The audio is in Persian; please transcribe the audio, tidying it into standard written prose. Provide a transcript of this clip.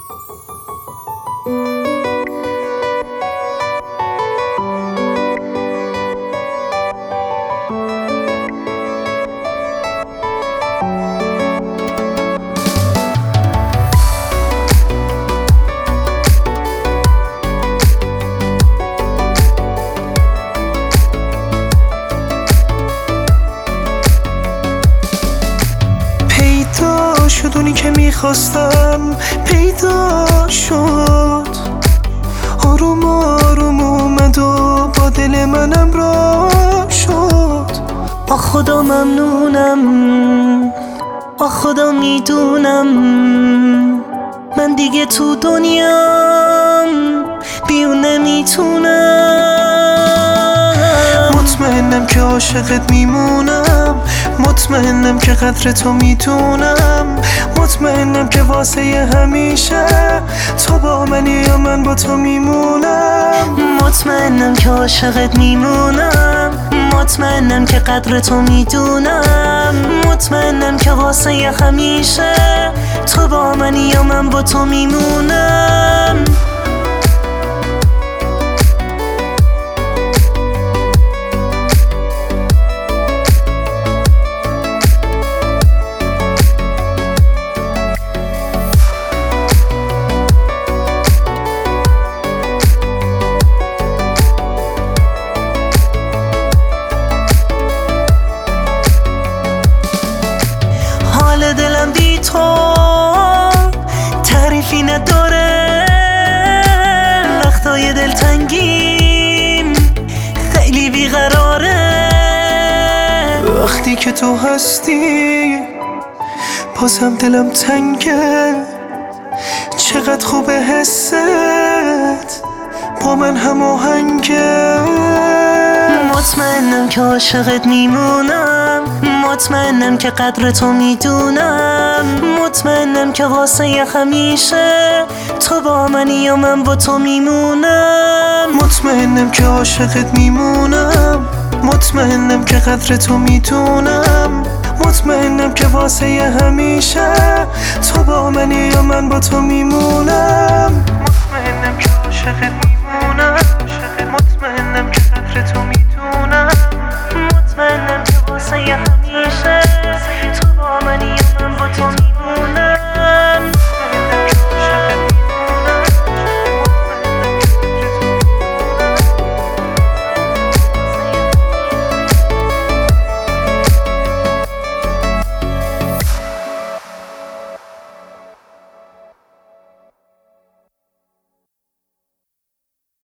پیدا شد اونی که میخواستم، پیدا شد، آروم آروم اومد و با دل منم را شد. آ خدا ممنونم، آ خدا میدونم من دیگه تو دنیام بیون نمیتونم. مطمئنم که عاشقت میمونم، مطمئنم که قدر تو میدونم، مطمئنم که واسه همیشه تو با منی یا من با تو میمونم. مطمئنم که عاشقت میمونم، مطمئنم که قدر تو میدونم، مطمئنم که واسه همیشه تو با منی یا من با تو میمونم. دلم بی تو تعریفی نداره، وقتای دلتنگیم خیلی بیقراره. وقتی که تو هستی بازم دلم تنگه، چقدر خوبه حست با من هماهنگه. مطمئنم که عاشقت میمونم، مطمئنم که قدر تو میدونم، مطمئنم که واسه همیشه تو با منی یا من با تو میمونم. مطمئنم که عاشقت میمونم، مطمئنم که قدر تو میدونم، مطمئنم که واسه همیشه تو با منی یا من با تو میمونم. مطمئنم که عاشقت میمونم.